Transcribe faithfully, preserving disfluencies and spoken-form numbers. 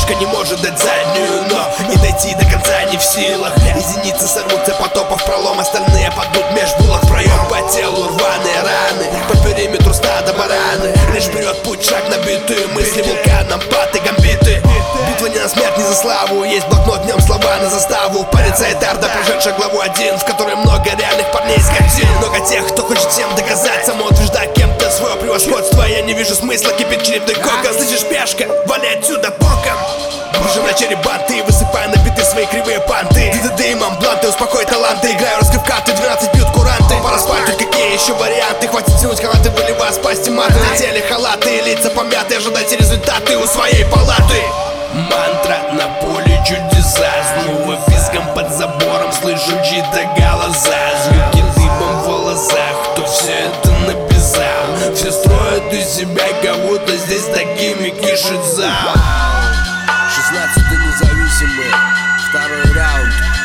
Пешка не может дать заднюю, но и дойти до конца не в силах. Единицы сорвутся потопов пролом, остальные падут меж булок в проем. По телу рваные раны, по периметру стада бараны. Лишь вперед путь, шаг набитые мысли вулканом, паты, гамбиты. Битва не на смерть, не за славу. Есть блокнот, в нем слова на заставу. Полиция Тарда, пришедшая главу один, в которой много реальных парней из картин. Много тех, кто хочет всем доказать, самоутверждать кем-то свое превосходство. Я не вижу смысла кипеть черепный кокон. Слышишь, пешка, вали отсюда боком. Брюжим на черебанты, высыпая на биты свои кривые панты. ДДД, имам, бланты, успокой таланты. Играю раскрыв карты, двенадцать бьют куранты. По асфальту какие еще варианты? Хватит тянуть канаты, были вас спасти маты. На теле халаты, лица помяты, ожидайте результаты у своей палаты. Мантра на поле чудеса, снова визгом под забором слышу чьи-то голоса. Звуки дыбом в волосах, кто все это написал? Все строят из себя кого-то, здесь такими кишит зал. шестнадцатый независимый, второй раунд.